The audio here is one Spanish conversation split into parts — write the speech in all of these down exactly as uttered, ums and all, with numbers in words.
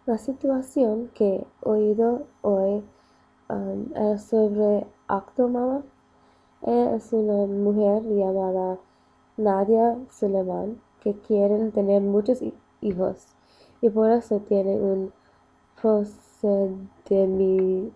La situación que he oído hoy um, es sobre Octomama. Ella es una mujer llamada Nadia Suleiman que quiere tener muchos hijos y por eso tiene un procedimiento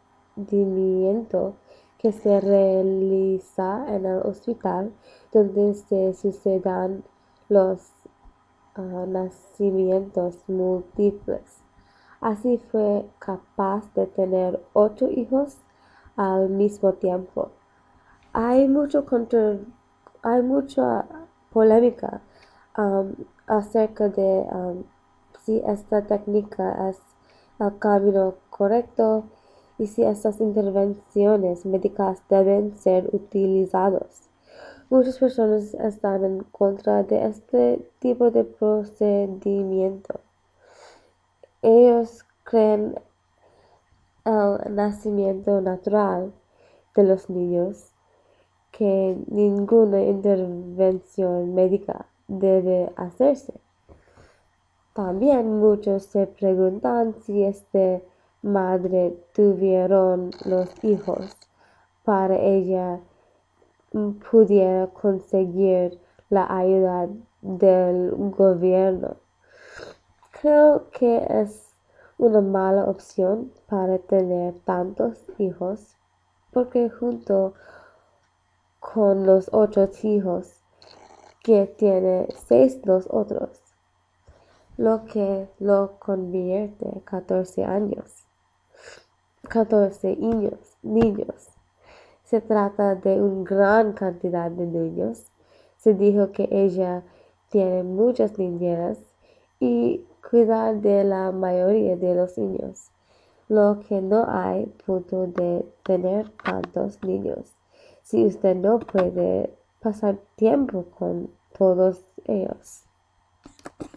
que se realiza en el hospital donde se suceden los uh, nacimientos múltiples. Así fue capaz de tener ocho hijos al mismo tiempo. Hay mucho contra, hay mucha polémica um, acerca de um, si esta técnica es el camino correcto y si estas intervenciones médicas deben ser utilizadas. Muchas personas están en contra de este tipo de procedimiento. Ellos creen el nacimiento natural de los niños, que ninguna intervención médica debe hacerse. También muchos se preguntan si esta madre tuvieron los hijos para ella pudiera conseguir la ayuda del gobierno. Creo que es una mala opción para tener tantos hijos, porque junto con los ocho hijos que tiene seis los otros, lo que lo convierte catorce años, catorce niños, niños. Se trata de una gran cantidad de niños. Se dijo que ella tiene muchas niñeras y cuida de la mayoría de los niños, lo que no hay punto de tener tantos niños si usted no puede pasar tiempo con todos ellos.